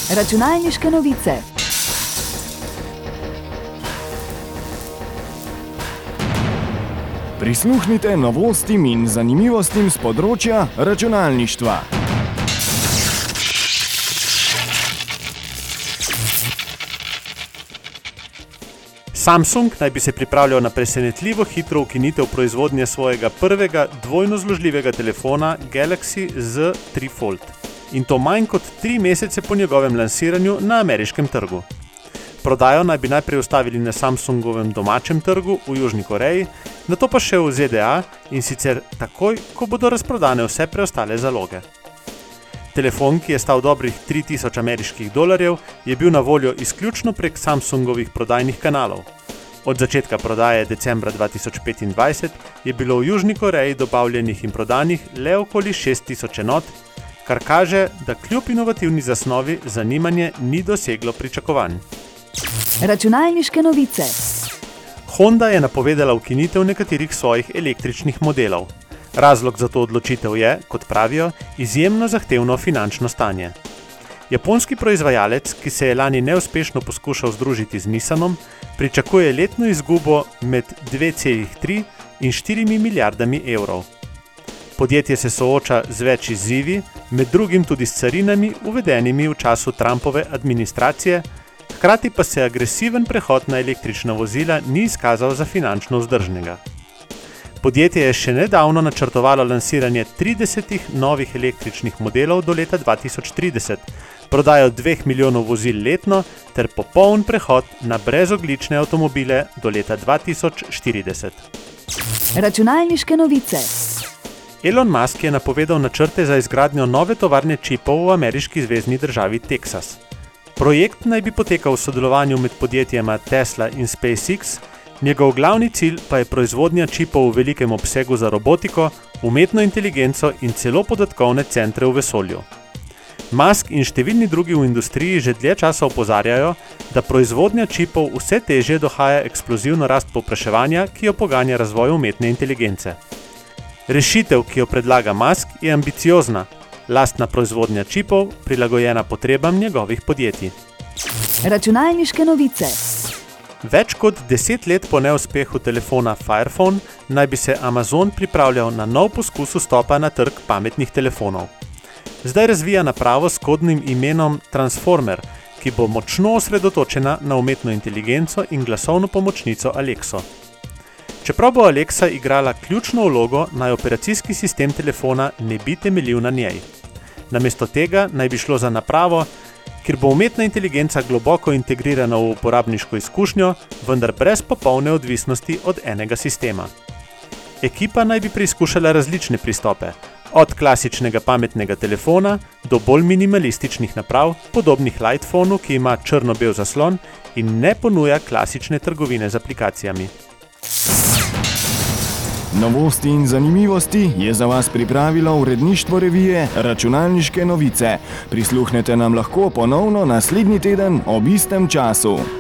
Računalniške novice. Prisluhnite novostim in zanimivostim z področja računalništva. Samsung naj bi se pripravljal na presenetljivo hitro ukinitev proizvodnje svojega prvega dvojno zložljivega telefona Galaxy Z3 Fold. In to manj kot 3 mesece po njegovem lansiranju na ameriškem trgu. Prodajo naj bi najprej ustavili na Samsungovem domačem trgu v Južni Koreji, nato pa še v ZDA in sicer takoj, ko bodo razprodane vse preostale zaloge. Telefon, ki je stal dobrih $3000 ameriških, je bil na voljo izključno prek Samsungovih prodajnih kanalov. Od začetka prodaje decembra 2025 je bilo v Južni Koreji dobavljenih in prodanih le okoli 6000 enot, kar kaže, da kljub inovativni zasnovi zanimanje ni doseglo pričakovanj. Računalniške novice. Honda je napovedala ukinitev nekaterih svojih električnih modelov. Razlog za to odločitev je, kot pravijo, izjemno zahtevno finančno stanje. Japonski proizvajalec, ki se je lani neuspešno poskušal združiti z Nissanom, pričakuje letno izgubo med 2,3 in 4 milijardami evrov. Podjetje se sooča z več izzivi, med drugim tudi s carinami, uvedenimi v času Trumpove administracije, hkrati pa se agresiven prehod na električna vozila ni izkazal za finančno vzdržnega. Podjetje je še nedavno načrtovalo lansiranje 30 novih električnih modelov do leta 2030, prodajo 2 milijonov vozil letno ter popoln prehod na brezogljične avtomobile do leta 2040. Računalniške novice. Elon Musk je napovedal načrte za izgradnjo nove tovarne čipov v ameriški zvezni državi Teksas. Projekt naj bi potekal v sodelovanju med podjetjema Tesla in SpaceX, njegov glavni cilj pa je proizvodnja čipov v velikem obsegu za robotiko, umetno inteligenco in celo podatkovne centre v vesolju. Musk in številni drugi v industriji že dlje časa opozarjajo, da proizvodnja čipov vse težje dohaja eksplozivno rast povpraševanja, ki jo poganja razvoj umetne inteligence. Rešitev, ki jo predlaga Musk, je ambiciozna, lastna proizvodnja čipov, prilagojena potrebam njegovih podjetij. Računalniške novice. Več kot 10 let po neuspehu telefona Fire Phone naj bi se Amazon pripravljal na nov poskus vstopa na trg pametnih telefonov. Zdaj razvija napravo s kodnim imenom Transformer, ki bo močno osredotočena na umetno inteligenco in glasovno pomočnico Alexo. Čeprav bo Alexa igrala ključno vlogo, naj operacijski sistem telefona ne bi temeljil na njej. Namesto tega naj bi šlo za napravo, kjer bo umetna inteligenca globoko integrirana v uporabniško izkušnjo, vendar brez popolne odvisnosti od enega sistema. Ekipa naj bi preizkušala različne pristope, od klasičnega pametnega telefona do bolj minimalističnih naprav, podobnih Lightphonu, ki ima črno-bel zaslon in ne ponuja klasične trgovine z aplikacijami. Novosti in zanimivosti je za vas pripravilo uredništvo revije Računalniške novice. Prisluhnete nam lahko ponovno naslednji teden ob istem času.